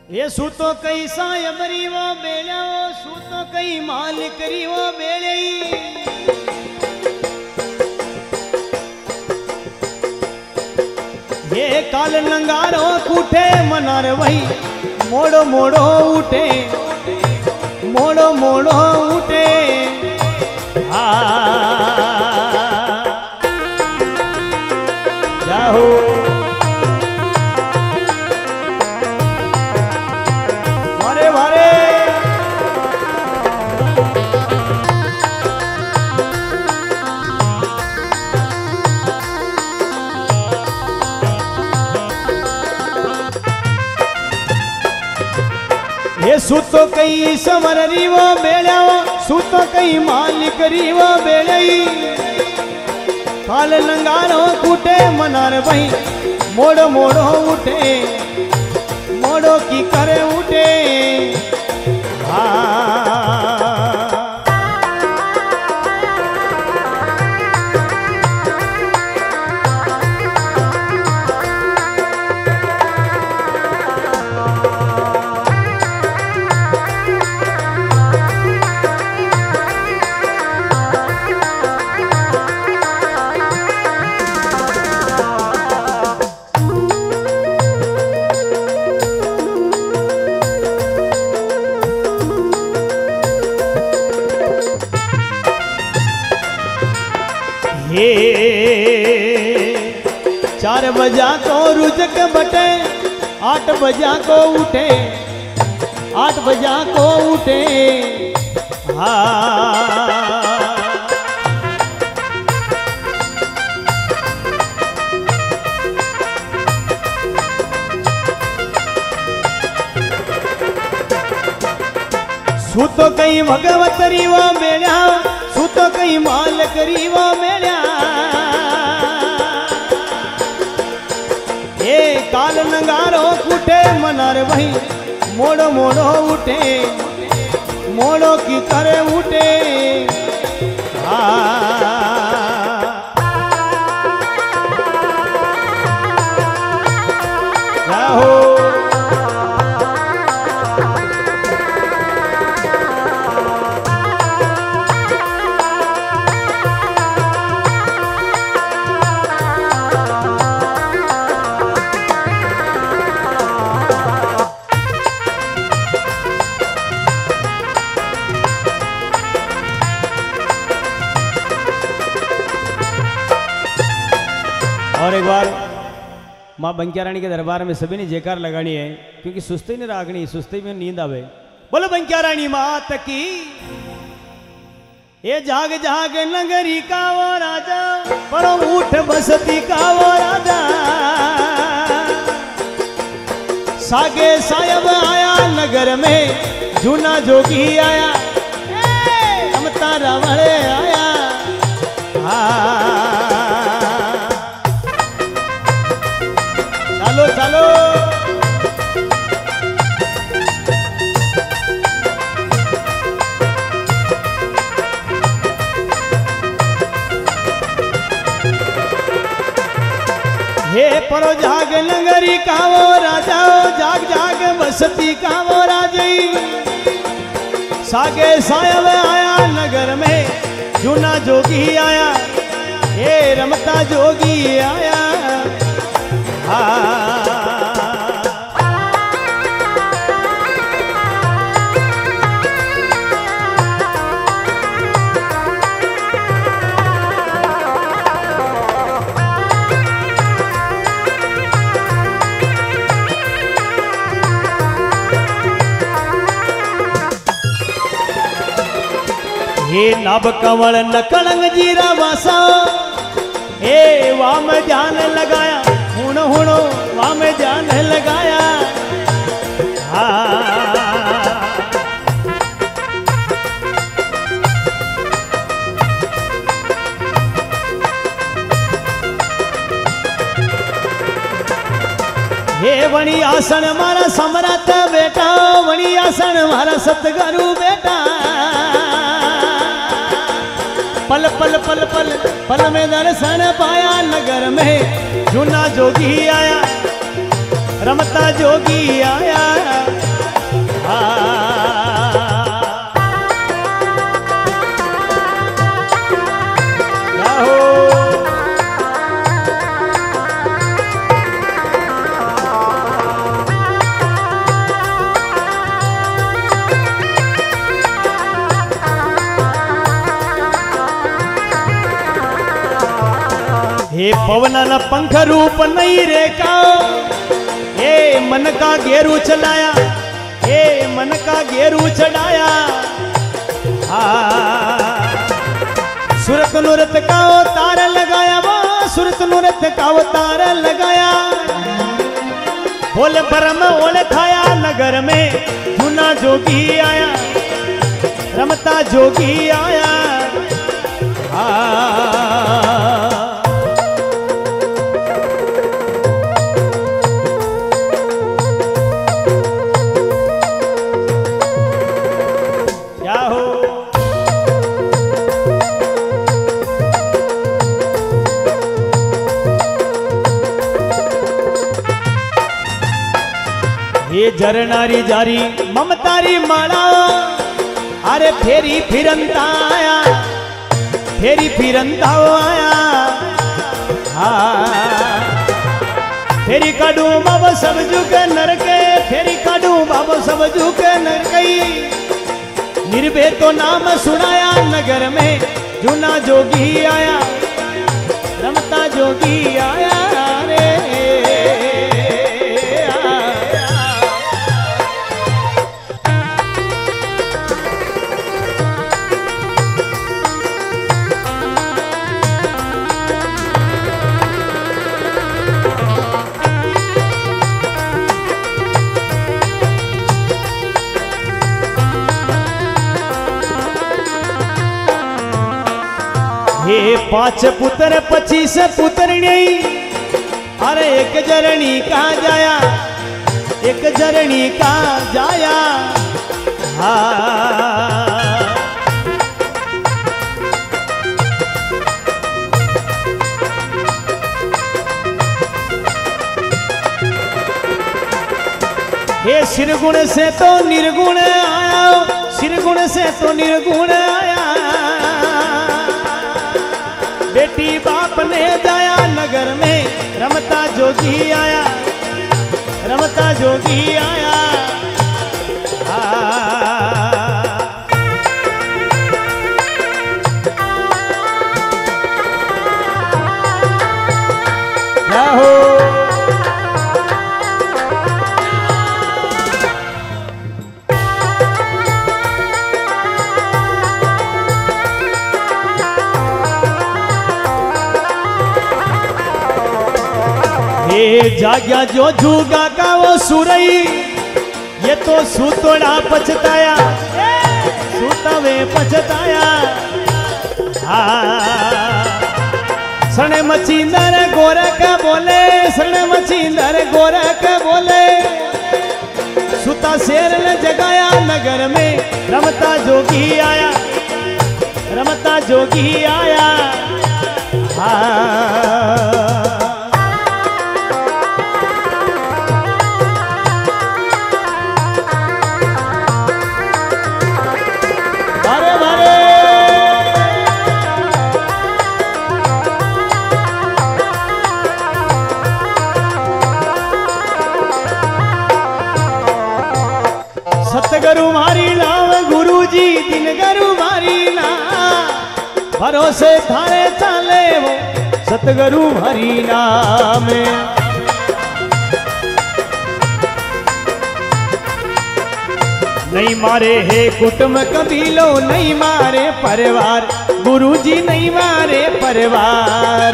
ये सूतो कई सायबरी वो बेड़ा सूतो कई माल करी वो बेड़े ये काल नंगारो कूठे मनार वही मोड़ो मोड़ो उठे मोड़ो मोड़ो उठे जाहो वारे वारे ये सूतो कई समररी वो बेड़ा सूतो कई मालिक री वो बेड़ई काल नंगारो कूटे मनार वही मोड़ो मोड़ो उठे मोड़ो की करे उठे चार बजा को रुजक बटे 8 बजा को उठे 8 बजा को उठे सूतो कई भगवत रीवा मेड़ा सूतो कई माल करीवा मेड़ा ये काल नंगारो कूटे मनार वही मोड़ो मोड़ो उठे मोड़ो की करे उठे राहो और एक बार माँ बंकिया रानी के दरबार में सभी ने जयकार लगानी है क्योंकि सुस्ती नहीं रागनी सुस्ती में नींद आवे। बोलो बंकिया रानी मात की। ये जाग जाग नगरी का वो राजा पर उठ बसती का वो राजा सागे सायब आया नगर में जूना जोगी आया रमता रावण आया चलो चलो हे परो जाग नगरी कावो राजा जाग जाग बसती कावो राजई सागे सायब आया नगर में जूना जोगी आया हे रमता जोगी आया हे नाभ कंवल नकलंग जीरा वासा हे वाम ध्यान लगाया हुण हुणो वाम ध्यान लगाया हे वणी आसन मारा सम्राट बेटा वणी आसन मारा सतगुरु बेटा पल पल पल पल पल में दर्शन पाया नगर में जूना जोगी आया रमता जोगी आया पवना न पंख रूप नहीं रेखा ए मन का घेरू चलाया ए मन का घेरू चढ़ाया सुरत नुरत का तार लगाया वो सुरत नुरत का तार लगाया बोले परम ओले खाया नगर में जूना जोगी आया रमता जोगी आया क्या हो ये जरनारी जारी ममतारी माला अरे फेरी फिरंता आया फेरी फिरंता आया फेरी काडू बाबा सब झुके नरके फेरी काडू बाबा सब झुके नरकई निर्भय तो नाम सुनाया नगर में जूना जोगी आया रमता जोगी आया रे हे 5 पुत्र 25 पुत्रनी अरे एक जरनी का जाया एक जरनी का जाया हे सिरगुण से तो निर्गुण आया सिरगुण से तो निर्गुण आया बेटी बाप ने जाया नगर में रमता जोगी आया रमता जोगी आया क्या हो जाग्या जो जूगा का वो सुरई ये तो सूतोड़ा पछताया सूतवे पछताया सने मचींदर गोरख बोले सने मचींदर गोरख बोले सुता शेर ने जगाया नगर में रमता जोगी आया रमता जोगी आया सतगुरु मारी नाम गुरुजी दिन गुरु मारी नाम भरोसे थारे चाले वो सतगुरु मारी नाम नहीं मारे है कुटुंब कबीलो नहीं मारे परिवार गुरुजी नहीं मारे परिवार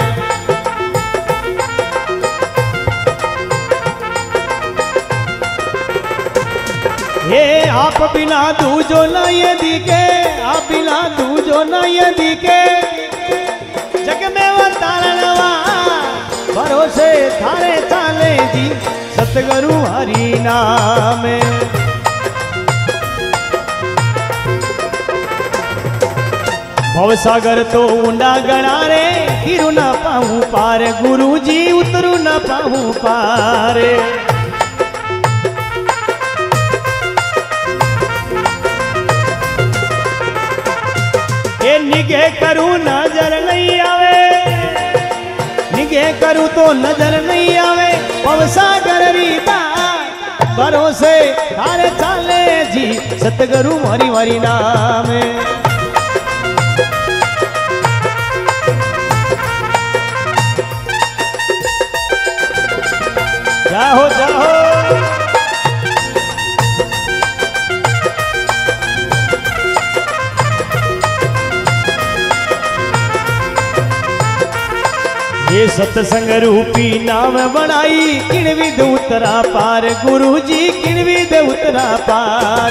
ये आप बिना दूजो न ये दिखे आप बिना दूजो न ये दिखे जग में वो तारणवा भरोसे थारे चाले जी सतगुरु हरि नाम भवसागर तो ऊंडा गणा रे गिरू न पाऊं पार गुरुजी उतरू न पाऊं पार निगे करूं नजर नहीं आवे निगे करूं तो नजर नहीं आवे भवसागर री बात भरोसे थारे चाले जी सतगुरु हरि हरि नाम जाहो जाहो ये सत्संग रूपी नाम बनाई किणविद उतरा पार गुरु जी किणविद उतरा पार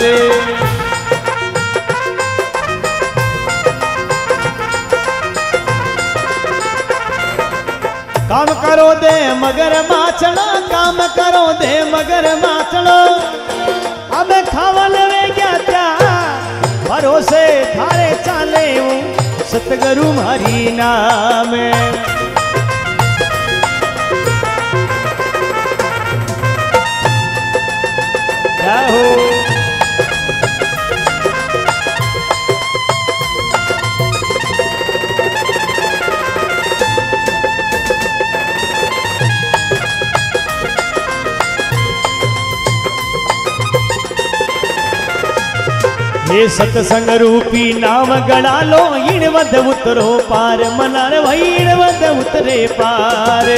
काम करो दे मगर माचड़ो काम करो दे मगर माचड़ो अब खावन वे क्या क्या भरोसे थारे चाले सतगुरु मारी नाम हो ये सत्संग रूपी नाम गड़ा लो इणवद उतरो पार मनार भाई इणवद उतरे पार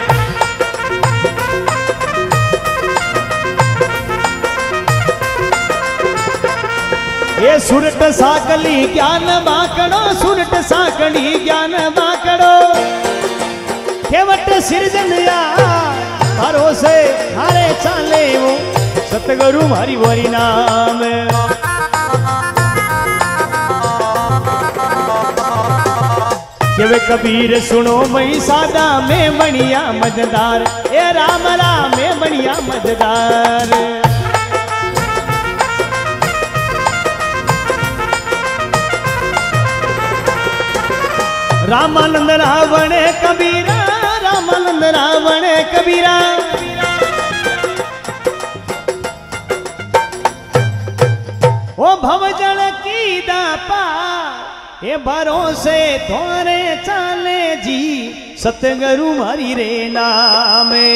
ये सुरट साकली ज्ञान माकड़ो सुरट साकड़ी ज्ञान माकड़ो केवट सिरजनिया भरोसे हारे चाले वो सतगुरु मारी वरी नाम केवे कबीर सुनो मई सादा में बनिया मजदार ए राम राम में बनिया मजदार रामानंद रावण कबीरा रामानंद रावण कबीरा ओ भवजन की दापा ये भरोसे थोरे चाले जी सतगुरु मारी रे नामे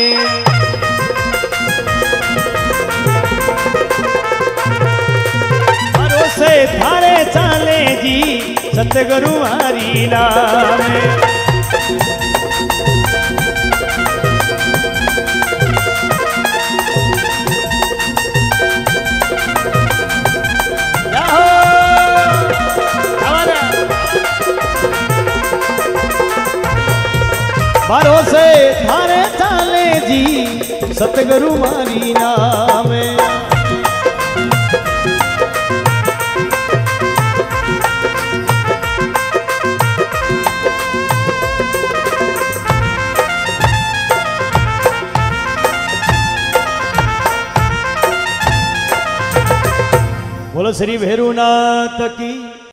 भरोसे थारे चाले जी सतगुरु मारी नामे भरोसे थारे चाले जी सतगुरु मारी नामे बोलो श्री भैरवनाथ की।